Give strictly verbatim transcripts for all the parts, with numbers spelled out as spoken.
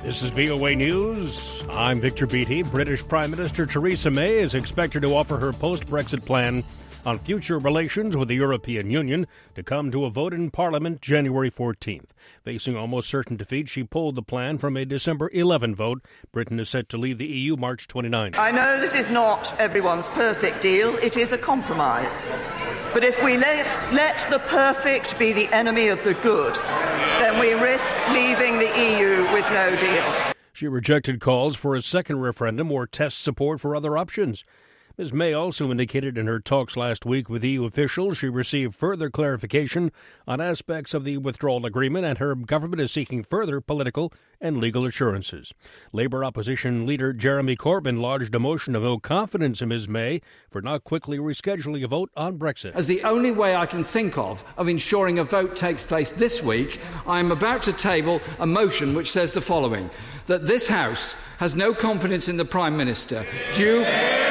This is V O A News. I'm Victor Beattie. British Prime Minister Theresa May is expected to offer her post-Brexit plan on future relations with the European Union to come to a vote in Parliament January fourteenth. Facing almost certain defeat, she pulled the plan from a December eleventh vote. Britain is set to leave the E U March twenty-ninth. I know this is not everyone's perfect deal. It is a compromise. But if we let, let the perfect be the enemy of the good, then we risk leaving the E U with no deal. She rejected calls for a second referendum or test support for other options. Miz May also indicated in her talks last week with E U officials she received further clarification on aspects of the withdrawal agreement, and her government is seeking further political and legal assurances. Labour opposition leader Jeremy Corbyn lodged a motion of no confidence in Miz May for not quickly rescheduling a vote on Brexit. As the only way I can think of of ensuring a vote takes place this week, I am about to table a motion which says the following: that this House has no confidence in the Prime Minister due...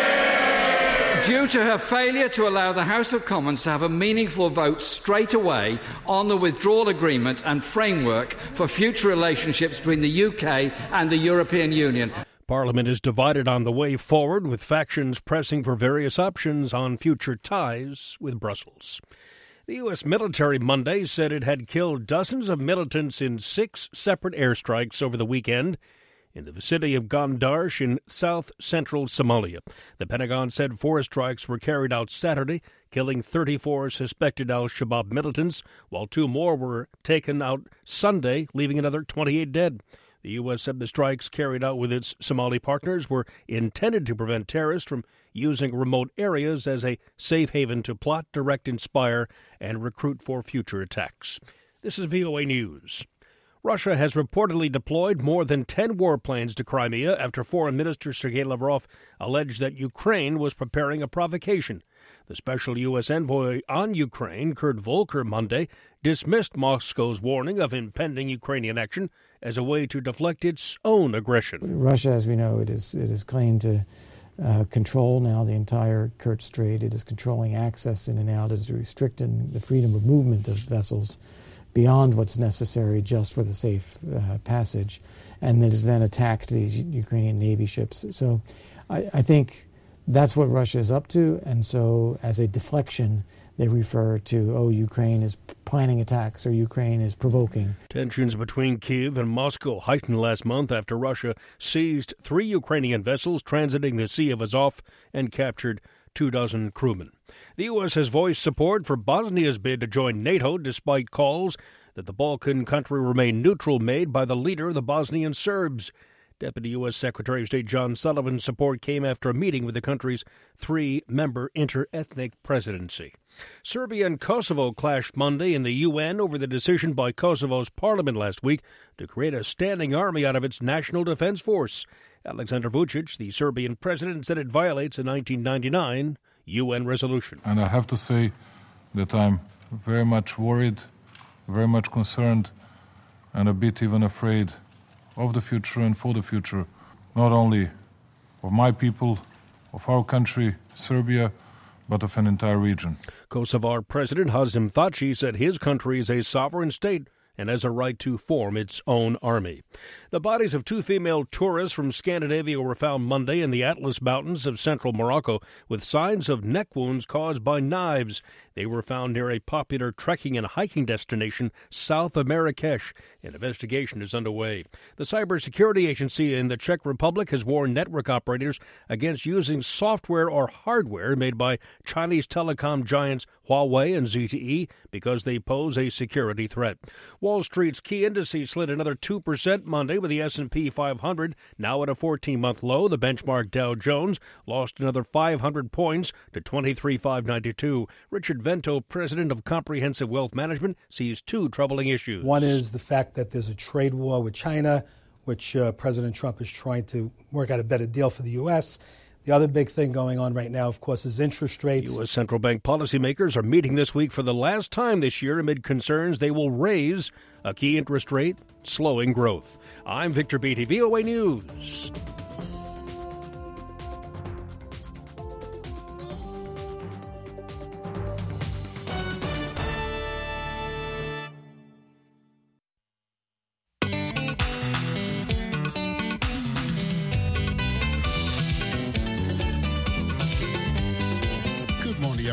due to her failure to allow the House of Commons to have a meaningful vote straight away on the withdrawal agreement and framework for future relationships between the U K and the European Union. Parliament is divided on the way forward, with factions pressing for various options on future ties with Brussels. The U S military Monday said it had killed dozens of militants in six separate airstrikes over the weekend in the vicinity of Gondar in south-central Somalia. The Pentagon said four strikes were carried out Saturday, killing thirty-four suspected al-Shabaab militants, while two more were taken out Sunday, leaving another twenty-eight dead. The U S said the strikes carried out with its Somali partners were intended to prevent terrorists from using remote areas as a safe haven to plot, direct, inspire, and recruit for future attacks. This is V O A News. Russia has reportedly deployed more than ten warplanes to Crimea after Foreign Minister Sergei Lavrov alleged that Ukraine was preparing a provocation. The special U S envoy on Ukraine, Kurt Volker, Monday dismissed Moscow's warning of impending Ukrainian action as a way to deflect its own aggression. Russia, as we know, it is it is claimed to uh, control now the entire Kerch Strait. It is controlling access in and out. It is restricting the freedom of movement of vessels beyond what's necessary just for the safe uh, passage, and that has then attacked these Ukrainian Navy ships. So I, I think that's what Russia is up to, and so as a deflection, they refer to, oh, Ukraine is planning attacks or Ukraine is provoking. Tensions between Kyiv and Moscow heightened last month after Russia seized three Ukrainian vessels transiting the Sea of Azov and captured two dozen crewmen. The U S has voiced support for Bosnia's bid to join NATO despite calls that the Balkan country remain neutral made by the leader of the Bosnian Serbs. Deputy U S Secretary of State John Sullivan's support came after a meeting with the country's three-member inter-ethnic presidency. Serbia and Kosovo clashed Monday in the U N over the decision by Kosovo's parliament last week to create a standing army out of its National Defense Force. Alexander Vučić, the Serbian president, said it violates a nineteen ninety-nine U N resolution. And I have to say that I'm very much worried, very much concerned, and a bit even afraid of the future and for the future, not only of my people, of our country, Serbia, but of an entire region. Kosovar President Hazim Thaci said his country is a sovereign state and has a right to form its own army. The bodies of two female tourists from Scandinavia were found Monday in the Atlas Mountains of central Morocco with signs of neck wounds caused by knives. They were found near a popular trekking and hiking destination south of Marrakesh. An investigation is underway. The cybersecurity agency in the Czech Republic has warned network operators against using software or hardware made by Chinese telecom giants Huawei and Z T E because they pose a security threat. Wall Street's key indices slid another two percent Monday, with the S and P five hundred now at a fourteen-month low. The benchmark Dow Jones lost another five hundred points to twenty-three thousand five hundred ninety-two. Richard Vento, president of Comprehensive Wealth Management, sees two troubling issues. One is the fact that there's a trade war with China, which uh, President Trump is trying to work out a better deal for the U S. The other big thing going on right now, of course, is interest rates. U S central bank policymakers are meeting this week for the last time this year amid concerns they will raise a key interest rate, slowing growth. I'm Victor Beattie, V O A News.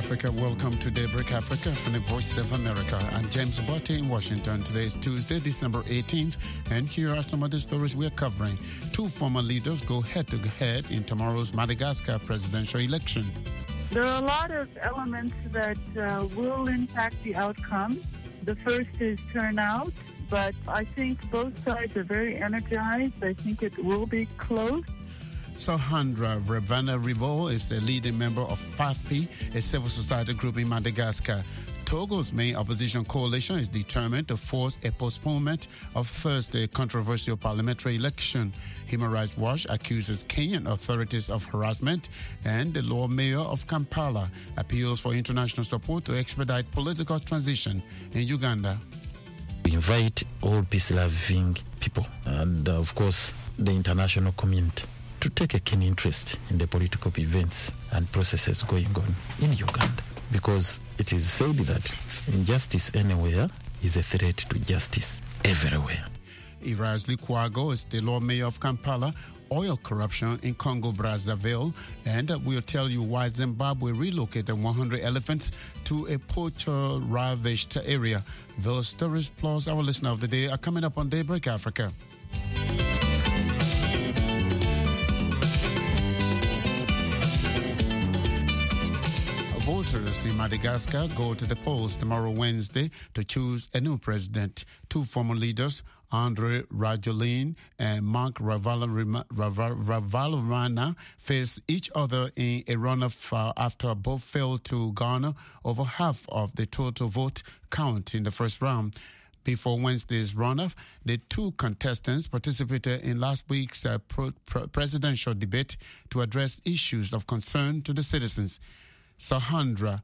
Africa. Welcome to Daybreak Africa from the Voice of America. I'm James Botte in Washington. Today is Tuesday, December eighteenth, and here are some of the stories we're covering. Two former leaders go head-to-head in tomorrow's Madagascar presidential election. There are a lot of elements that uh, will impact the outcome. The first is turnout, but I think both sides are very energized. I think it will be close. Sahandra Ravana-Rivo is a leading member of FAFI, a civil society group in Madagascar. Togo's main opposition coalition is determined to force a postponement of Thursday's controversial parliamentary election. Human Rights Watch accuses Kenyan authorities of harassment, and the Lord Mayor of Kampala appeals for international support to expedite political transition in Uganda. We invite all peace-loving people and, uh, of course, the international community to take a keen interest in the political events and processes going on in Uganda, because it is said that injustice anywhere is a threat to justice everywhere. Erasli Kwago is the Lord Mayor of Kampala. Oil corruption in Congo-Brazzaville, and we'll tell you why Zimbabwe relocated one hundred elephants to a poacher-ravaged area. Those stories plus our listener of the day are coming up on Daybreak Africa. Voters in Madagascar go to the polls tomorrow, Wednesday, to choose a new president. Two former leaders, Andry Rajoelina and Marc Ravalomanana, face each other in a runoff uh, after both failed to garner over half of the total vote count in the first round. Before Wednesday's runoff, the two contestants participated in last week's uh, pro- pro- presidential debate to address issues of concern to the citizens. Sahandra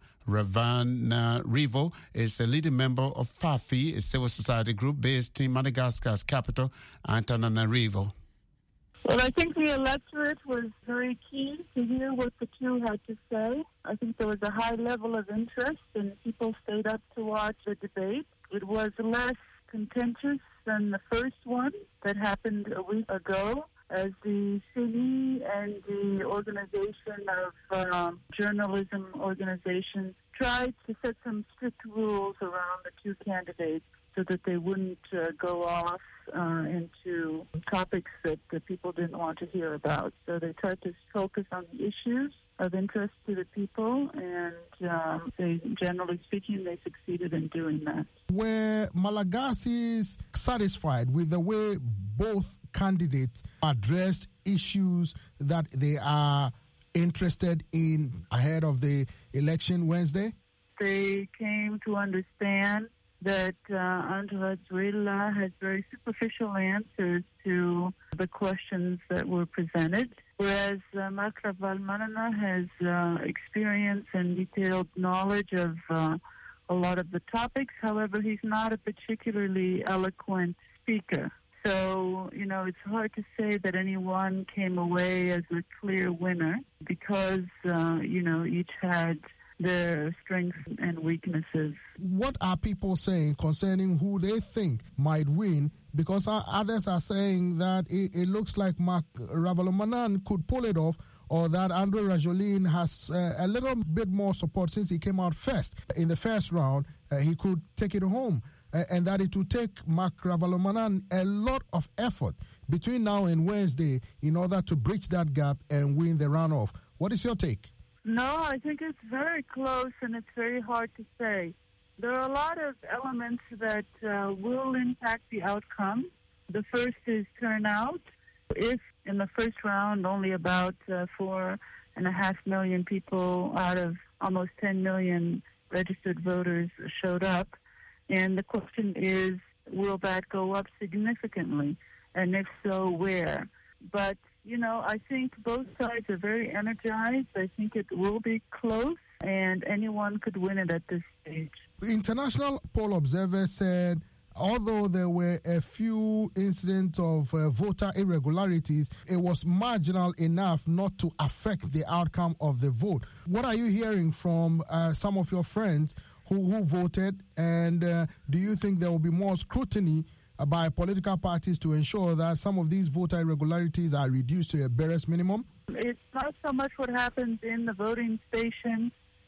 Ravana-Rivo is a leading member of FAFI, a civil society group based in Madagascar's capital, Antananarivo. Well, I think the electorate was very keen to hear what the two had to say. I think there was a high level of interest, and people stayed up to watch the debate. It was less contentious than the first one that happened a week ago, as the city and the organization of um, journalism organizations tried to set some strict rules around the two candidates so that they wouldn't uh, go off uh, into topics that the people didn't want to hear about. So they tried to focus on the issues of interest to the people, and um, they, generally speaking, they succeeded in doing that. Were Malagasi's satisfied with the way both candidates addressed issues that they are interested in ahead of the election Wednesday? They came to understand that uh, Andry Rajoelina has very superficial answers to the questions that were presented, whereas uh, Marc Ravalomanana has uh, experience and detailed knowledge of uh, a lot of the topics. However, he's not a particularly eloquent speaker. So, you know, it's hard to say that anyone came away as a clear winner because, uh, you know, each had their strengths and weaknesses. What are people saying concerning who they think might win? Because others are saying that it, it looks like Marc Ravalomanana could pull it off, or that Andry Rajoelina has uh, a little bit more support since he came out first. In the first round, uh, he could take it home. Uh, and that it will take Marc Ravalomanana a lot of effort between now and Wednesday in order to bridge that gap and win the runoff. What is your take? No, I think it's very close and it's very hard to say. There are a lot of elements that uh, will impact the outcome. The first is turnout. If in the first round only about uh, four and a half million people out of almost ten million registered voters showed up, and the question is, will that go up significantly? And if so, where? But, you know, I think both sides are very energized. I think it will be close, and anyone could win it at this stage. International poll observers said although there were a few incidents of uh, voter irregularities, it was marginal enough not to affect the outcome of the vote. What are you hearing from uh, some of your friends who, who voted, and uh, do you think there will be more scrutiny uh, by political parties to ensure that some of these voter irregularities are reduced to a barest minimum? It's not so much what happens in the voting station.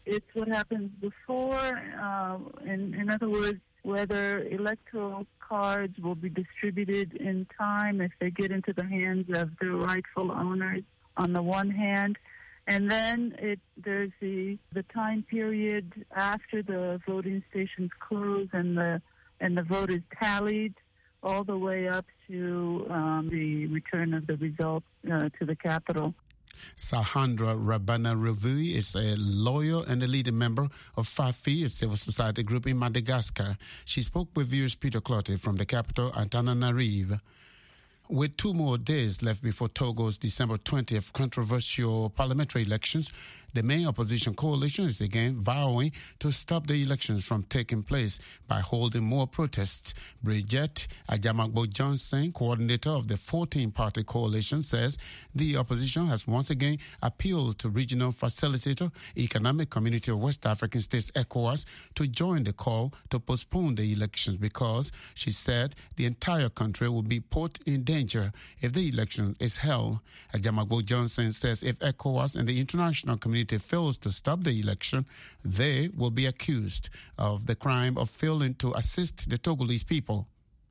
it's what happens before. Uh, in, in other words, whether electoral cards will be distributed in time if they get into the hands of the rightful owners on the one hand. And then it, there's the, the time period after the voting stations close and the, and the vote is tallied all the way up to um, the return of the results uh, to the Capitol. Sahandra Rabana-Revui is a lawyer and a leading member of FAFI, a civil society group in Madagascar. She spoke with viewers Peter Clottey from the capital, Antananarivo. With two more days left before Togo's December twentieth controversial parliamentary elections, the main opposition coalition is again vowing to stop the elections from taking place by holding more protests. Bridget Ajamagbo-Johnson, coordinator of the fourteen-party coalition, says the opposition has once again appealed to regional facilitator, Economic Community of West African States, ECOWAS, to join the call to postpone the elections because, she said, the entire country will be put in danger if the election is held. Ajamagbo-Johnson says if ECOWAS and the international community fails to stop the election, they will be accused of the crime of failing to assist the Togolese people.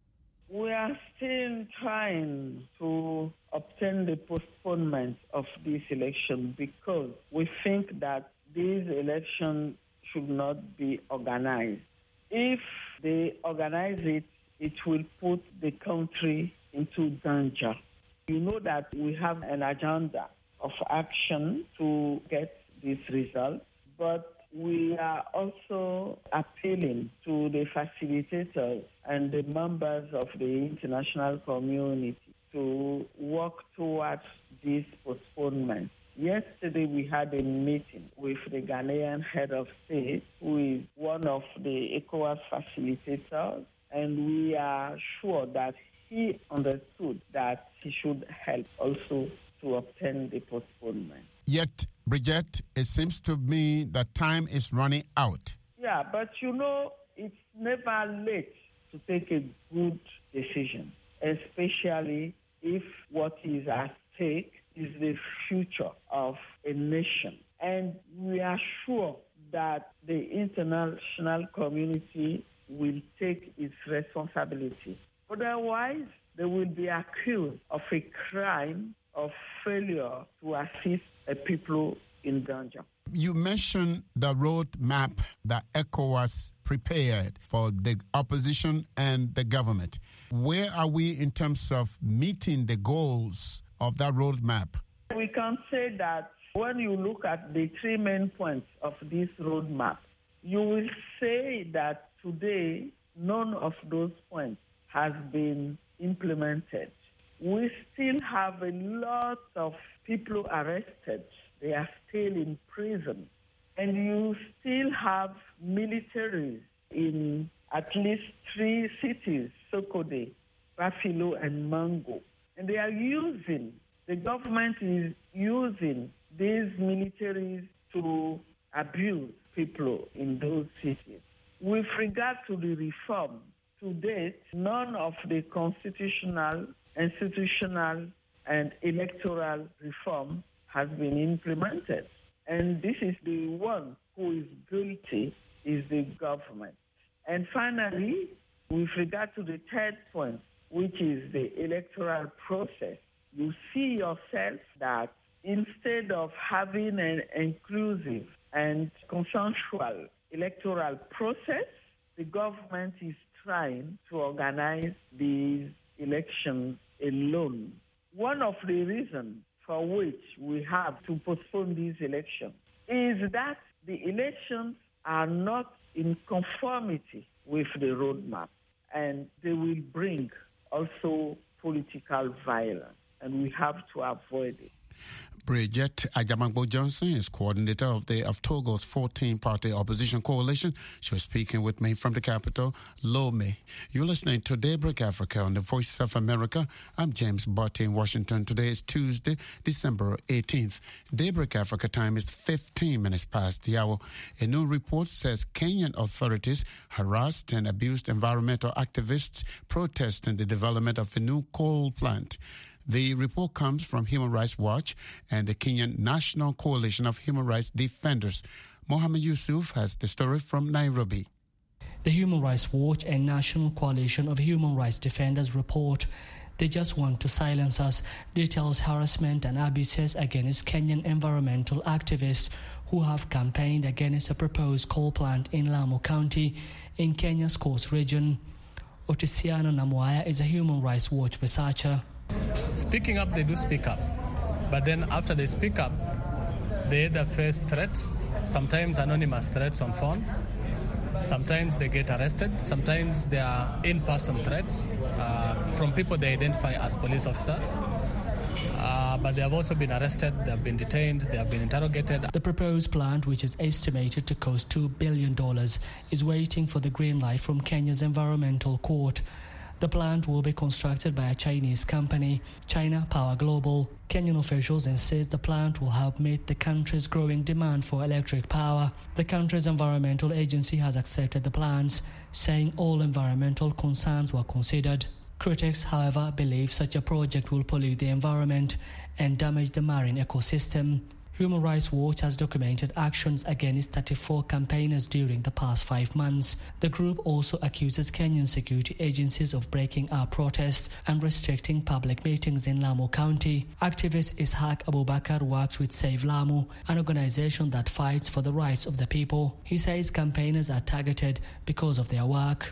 We are still trying to obtain the postponement of this election because we think that this election should not be organized. If they organize it, it will put the country into danger. You know that we have an agenda of action to get this result, but we are also appealing to the facilitators and the members of the international community to work towards this postponement. Yesterday we had a meeting with the Ghanaian head of state, who is one of the ECOWAS facilitators, and we are sure that he understood that he should help also to obtain the postponement. Yet, Bridget, it seems to me that time is running out. Yeah, but you know, it's never late to take a good decision, especially if what is at stake is the future of a nation. And we are sure that the international community will take its responsibility. Otherwise, they will be accused of a crime of failure to assist a people in danger. You mentioned the roadmap that ECOWAS prepared for the opposition and the government. Where are we in terms of meeting the goals of that roadmap? We can say that when you look at the three main points of this roadmap, you will say that today none of those points has been implemented. We still have a lot of people arrested. They are still in prison. And you still have militaries in at least three cities, Sokode, Bafilo, and Mango. And they are using, the government is using these militaries to abuse people in those cities. With regard to the reform, to date, none of the constitutional, institutional, and electoral reform has been implemented. And this is the one who is guilty is the government. And finally, with regard to the third point, which is the electoral process, you see yourself that instead of having an inclusive and consensual electoral process, the government is trying to organize these elections alone. One of the reasons for which we have to postpone these elections is that the elections are not in conformity with the roadmap, and they will bring also political violence, and we have to avoid it. Bridget Ajamagbo-Johnson is coordinator of the of Togo's fourteen-party opposition coalition. She was speaking with me from the capital, Lomé. You're listening to Daybreak Africa on the Voice of America. I'm James Botte in Washington. Today is Tuesday, December eighteenth. Daybreak Africa time is fifteen minutes past the hour. A new report says Kenyan authorities harassed and abused environmental activists protesting the development of a new coal plant. The report comes from Human Rights Watch and the Kenyan National Coalition of Human Rights Defenders. Mohammed Yusuf has the story from Nairobi. The Human Rights Watch and National Coalition of Human Rights Defenders report they just want to silence us, details harassment and abuses against Kenyan environmental activists who have campaigned against a proposed coal plant in Lamu County in Kenya's Coast Region. Otisiano Namwaya is a Human Rights Watch researcher. Speaking up, they do speak up. But then after they speak up, they either face threats, sometimes anonymous threats on phone. Sometimes they get arrested. Sometimes they are in-person threats uh, from people they identify as police officers. Uh, but they have also been arrested, they have been detained, they have been interrogated. The proposed plant, which is estimated to cost two billion dollars, is waiting for the green light from Kenya's Environmental Court. The plant will be constructed by a Chinese company, China Power Global. Kenyan officials insist the plant will help meet the country's growing demand for electric power. The country's environmental agency has accepted the plans, saying all environmental concerns were considered. Critics, however, believe such a project will pollute the environment and damage the marine ecosystem. Human Rights Watch has documented actions against thirty-four campaigners during the past five months. The group also accuses Kenyan security agencies of breaking up protests and restricting public meetings in Lamu County. Activist Ishaq Abubakar works with Save Lamu, an organization that fights for the rights of the people. He says campaigners are targeted because of their work.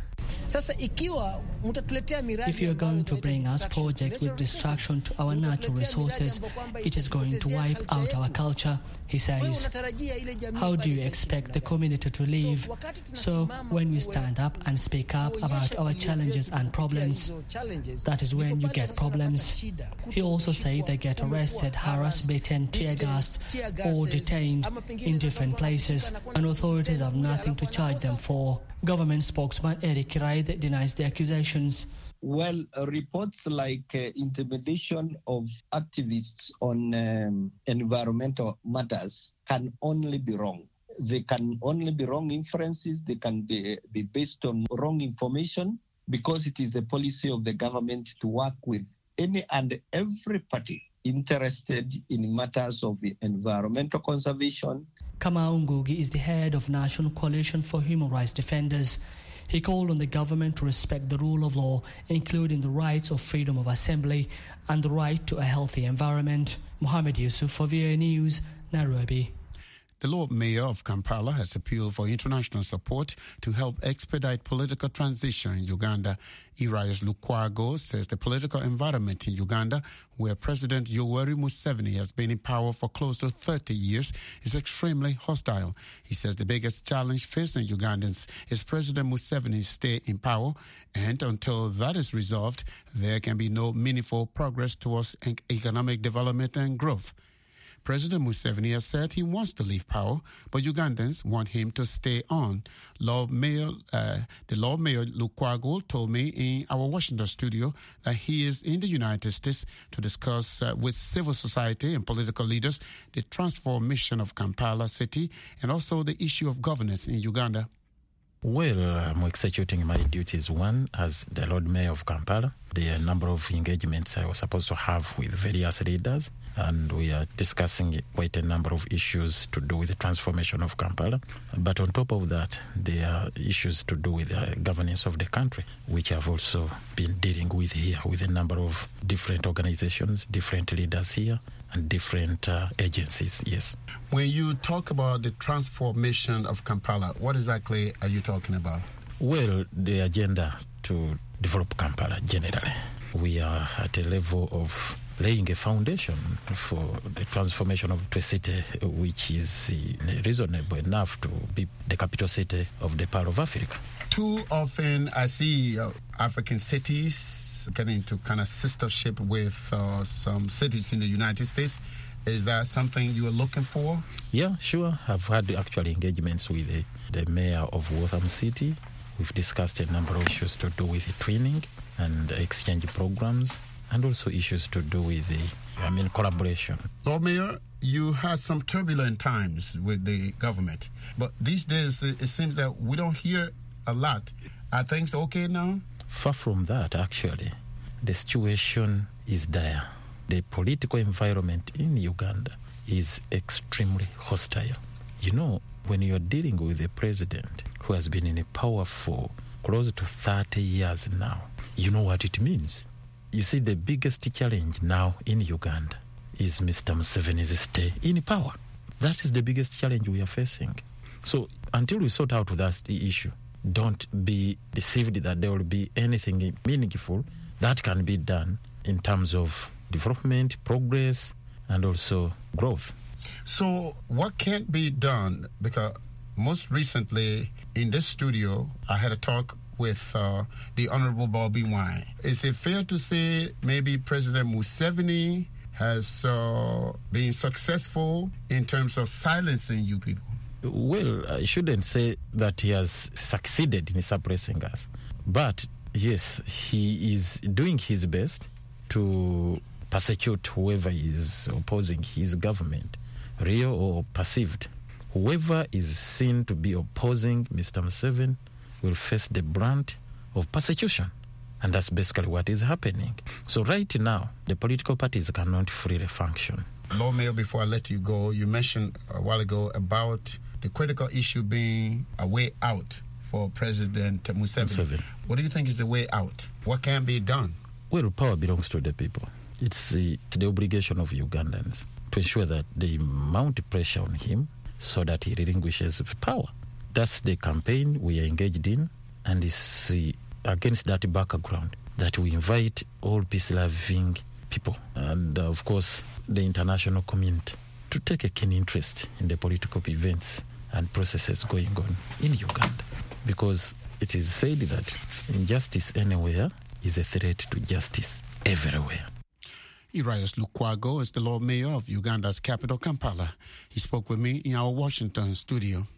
If you are going to bring us projects with destruction to our natural resources, it is going to wipe out our culture, he says. How do you expect the community to live? So when we stand up and speak up about our challenges and problems, that is when you get problems. He also says they get arrested, harassed, beaten, tear-gassed or detained in different places, and authorities have nothing to charge them for. Government spokesman Eric Kiraithe denies the accusations. Well, uh, reports like uh, intimidation of activists on um, environmental matters can only be wrong. They can only be wrong inferences. They can be, be based on wrong information, because it is the policy of the government to work with any and every party interested in matters of environmental conservation. Kamau Ngugi is the head of National Coalition for Human Rights Defenders. He called on the government to respect the rule of law, including the rights of freedom of assembly and the right to a healthy environment. Mohammed Yusuf for V O A News, Nairobi. The Lord Mayor of Kampala has appealed for international support to help expedite political transition in Uganda. Erias Lukwago says the political environment in Uganda, where President Yoweri Museveni has been in power for close to thirty years, is extremely hostile. He says the biggest challenge facing Ugandans is President Museveni's stay in power, and until that is resolved, there can be no meaningful progress towards economic development and growth. President Museveni has said he wants to leave power, but Ugandans want him to stay on. Lord Mayor, uh, the Lord Mayor Lukwago told me in our Washington studio that he is in the United States to discuss uh, with civil society and political leaders the transformation of Kampala city and also the issue of governance in Uganda. Well, I'm executing my duties, one, as the Lord Mayor of Kampala. There are a number of engagements I was supposed to have with various leaders, and we are discussing quite a number of issues to do with the transformation of Kampala. But on top of that, there are issues to do with the governance of the country, which I've also been dealing with here with a number of different organizations, different leaders here, and different uh, agencies, yes. When you talk about the transformation of Kampala, what exactly are you talking about? Well, the agenda to develop Kampala generally. We are at a level of laying a foundation for the transformation of the city, which is uh, reasonable enough to be the capital city of the Pearl of Africa. Too often I see uh, African cities getting into kind of sistership with uh, some cities in the United States. Is that something you are looking for? Yeah, sure. I've had actually engagements with the, the mayor of Waltham City. We've discussed a number of issues to do with the training and exchange programs, and also issues to do with the, I mean, collaboration. Lord Mayor, you had some turbulent times with the government, but these days it seems that we don't hear a lot. Are things okay now? Far from that, actually. The situation is dire. The political environment in Uganda is extremely hostile. You know, when you're dealing with a president who has been in power for close to thirty years now, you know what it means. You see, the biggest challenge now in Uganda is Mister Museveni's stay in power. That is the biggest challenge we are facing. So until we sort out that issue, don't be deceived that there will be anything meaningful that can be done in terms of development, progress, and also growth. So what can't be done? Because most recently in this studio, I had a talk with uh, the Honorable Bobby Wine. Is it fair to say maybe President Museveni has uh, been successful in terms of silencing you people? Well, I shouldn't say that he has succeeded in suppressing us. But yes, he is doing his best to persecute whoever is opposing his government, real or perceived. Whoever is seen to be opposing Mister Museveni will face the brunt of persecution. And that's basically what is happening. So right now, the political parties cannot freely function. Lord Mayor, before I let you go, you mentioned a while ago about the critical issue being a way out for President Museveni. Museveni. What do you think is the way out? What can be done? Well, power belongs to the people. It's the, the obligation of Ugandans to ensure that they mount pressure on him so that he relinquishes power. That's the campaign we are engaged in, and it's uh, against that background that we invite all peace-loving people and, uh, of course, the international community to take a keen interest in the political events and processes going on in Uganda, because it is said that injustice anywhere is a threat to justice everywhere. Erias Lukwago is the Lord Mayor of Uganda's capital, Kampala. He spoke with me in our Washington studio.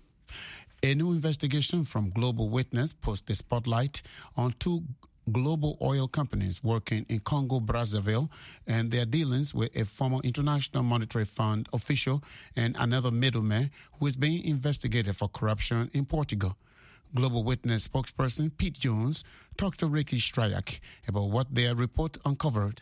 A new investigation from Global Witness puts the spotlight on two global oil companies working in Congo-Brazzaville and their dealings with a former International Monetary Fund official and another middleman who is being investigated for corruption in Portugal. Global Witness spokesperson Pete Jones talked to Ricky Stryak about what their report uncovered.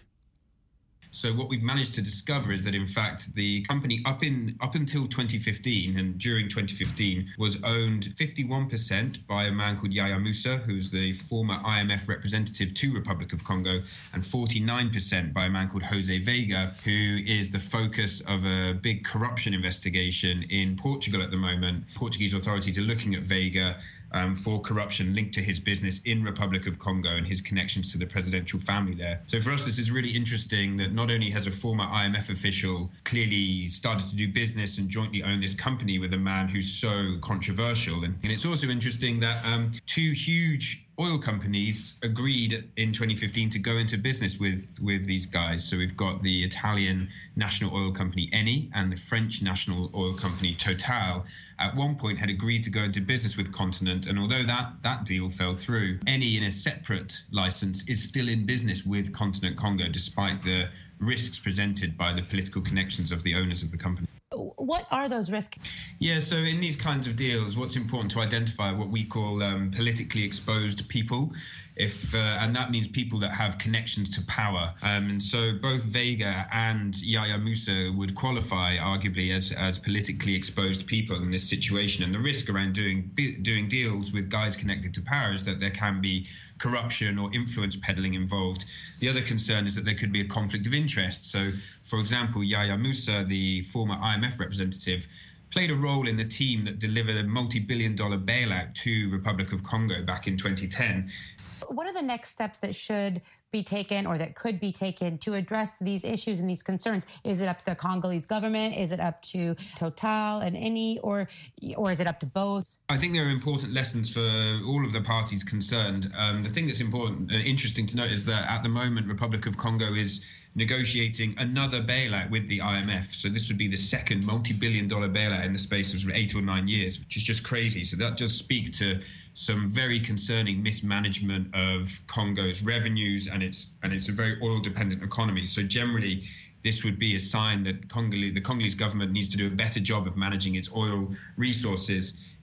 So what we've managed to discover is that, in fact, the company up in up until twenty fifteen and during twenty fifteen was owned fifty-one percent by a man called Yaya Musa, who's the former I M F representative to Republic of Congo, and forty-nine percent by a man called Jose Veiga, who is the focus of a big corruption investigation in Portugal at the moment. Portuguese authorities are looking at Veiga Um, for corruption linked to his business in Republic of Congo and his connections to the presidential family there. So for us, this is really interesting that not only has a former I M F official clearly started to do business and jointly own this company with a man who's so controversial, and, and it's also interesting that um, two huge oil companies agreed in twenty fifteen to go into business with, with these guys. So we've got the Italian national oil company Eni and the French national oil company Total at one point had agreed to go into business with Continent. And although that, that deal fell through, Eni in a separate license is still in business with Continent Congo, despite the risks presented by the political connections of the owners of the company. What are those risks? Yeah, so in these kinds of deals, what's important to identify what we call um, politically exposed people, if uh, and that means people that have connections to power. Um, and so both Veiga and Yaya Musa would qualify, arguably, as as politically exposed people in this situation. And the risk around doing doing deals with guys connected to power is that there can be corruption or influence peddling involved. The other concern is that there could be a conflict of interest. So, for example, Yaya Musa, the former I M F representative, played a role in the team that delivered a multi-billion dollar bailout to Republic of Congo back in twenty ten. What are the next steps that should be taken or that could be taken to address these issues and these concerns? Is it up to the Congolese government? Is it up to Total and Eni, or or is it up to both? I think there are important lessons for all of the parties concerned. Um, the thing that's important, uh, interesting to note, is that at the moment, Republic of Congo is negotiating another bailout with the I M F. So this would be the second multi-billion dollar bailout in the space of eight or nine years, which is just crazy. So that does speak to some very concerning mismanagement of Congo's revenues, and it's and it's a very oil-dependent economy. So generally, this would be a sign that Congolese, the Congolese government needs to do a better job of managing its oil resources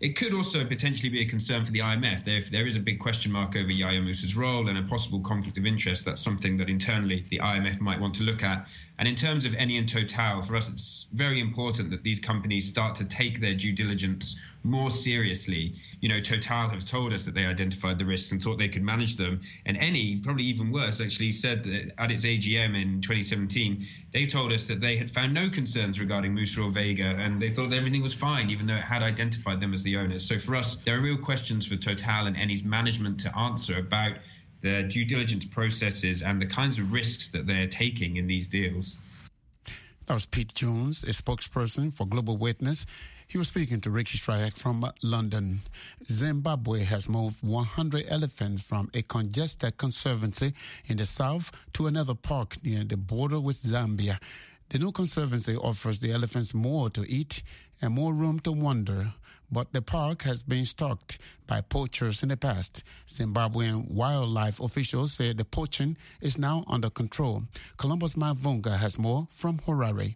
It could also potentially be a concern for the I M F. There, if there is a big question mark over Yahya Moussa's role and a possible conflict of interest, that's something that internally the I M F might want to look at. And in terms of Eni and Total, for us, it's very important that these companies start to take their due diligence more seriously. You know, Total have told us that they identified the risks and thought they could manage them. And Eni, probably even worse, actually said that at its A G M in twenty seventeen, they told us that they had found no concerns regarding Moussa or Vega, and they thought that everything was fine, even though it had identified them as the owners. So for us, there are real questions for Total and Eni's management to answer about their due diligence processes and the kinds of risks that they're taking in these deals. That was Pete Jones, a spokesperson for Global Witness. He was speaking to Ricky Strayak from London. Zimbabwe has moved one hundred elephants from a congested conservancy in the south to another park near the border with Zambia. The new conservancy offers the elephants more to eat and more room to wander, but the park has been stalked by poachers in the past. Zimbabwean wildlife officials say the poaching is now under control. Columbus Mavunga has more from Harare.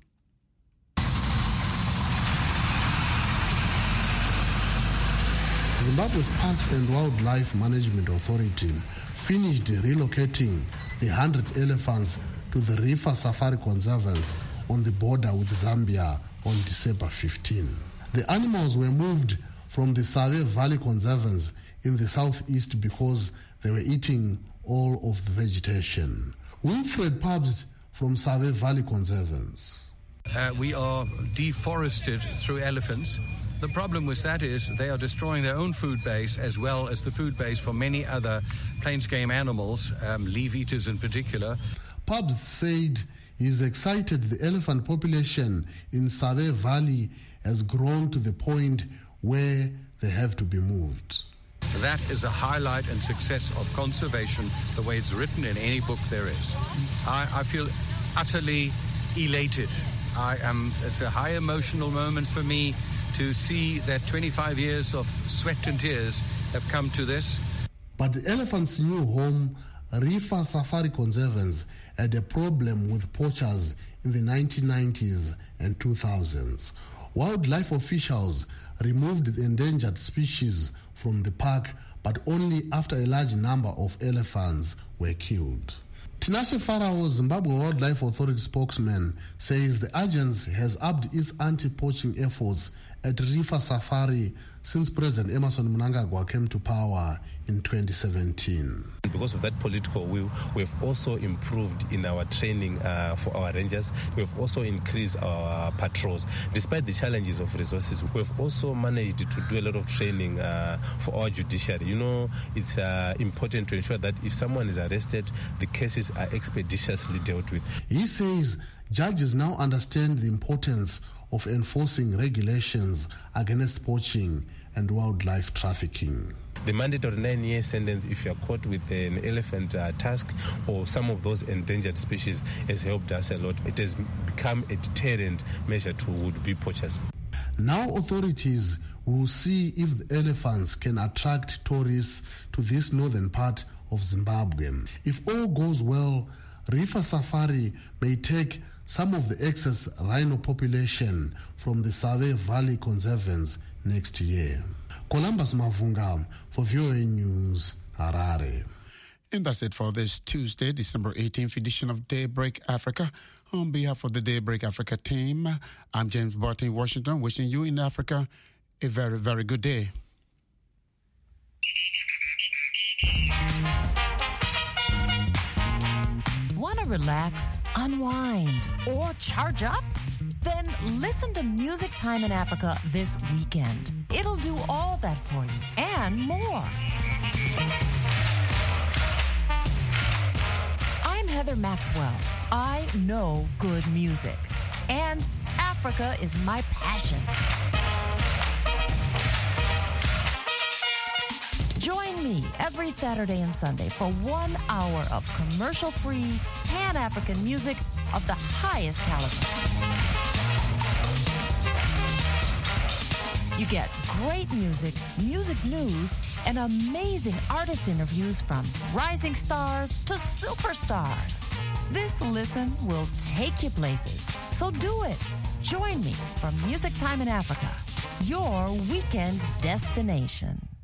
Zimbabwe's Parks and Wildlife Management Authority finished relocating the one hundred elephants to the Rifa Safari Conservancy on the border with Zambia on December fifteenth. The animals were moved from the Save Valley Conservancy in the southeast because they were eating all of the vegetation. Wilfred Pabst from Save Valley Conservancy. Uh, we are deforested through elephants. The problem with that is they are destroying their own food base as well as the food base for many other plains game animals, um, leaf eaters in particular. Pabst said he's excited the elephant population in Save Valley has grown to the point where they have to be moved. That is a highlight and success of conservation, the way it's written in any book there is. I, I feel utterly elated. I am. It's a high emotional moment for me to see that twenty-five years of sweat and tears have come to this. But the elephant's new home, Rifa Safari Conservancy, had a problem with poachers in the nineteen nineties and two thousands. Wildlife officials removed the endangered species from the park, but only after a large number of elephants were killed. Tinashe Farao, Zimbabwe Wildlife Authority spokesman, says the agency has upped its anti-poaching efforts at Rifa Safari since President Emmerson Mnangagwa came to power in twenty seventeen. Because of that political will, we've also improved in our training uh, for our rangers. We've also increased our patrols. Despite the challenges of resources, we've also managed to do a lot of training uh, for our judiciary. You know, it's uh, important to ensure that if someone is arrested, the cases are expeditiously dealt with. He says judges now understand the importance of enforcing regulations against poaching and wildlife trafficking. The mandatory nine-year sentence, if you are caught with an elephant uh, tusk or some of those endangered species, has helped us a lot. It has become a deterrent measure to would-be poachers. Now authorities will see if the elephants can attract tourists to this northern part of Zimbabwe. If all goes well, Rifa Safari may take some of the excess rhino population from the Save Valley Conservancy next year. Columbus Mavunga for V O A News, Harare. And that's it for this Tuesday, December eighteenth edition of Daybreak Africa. On behalf of the Daybreak Africa team, I'm James Barton in Washington, wishing you in Africa a very, very good day. Want to relax, unwind, or charge up? Then listen to Music Time in Africa this weekend. It'll do all that for you and more. I'm Heather Maxwell. I know good music, and Africa is my passion. Join me every Saturday and Sunday for one hour of commercial-free, Pan-African music of the highest caliber. You get great music, music news, and amazing artist interviews from rising stars to superstars. This listen will take you places. So do it. Join me for Music Time in Africa, your weekend destination.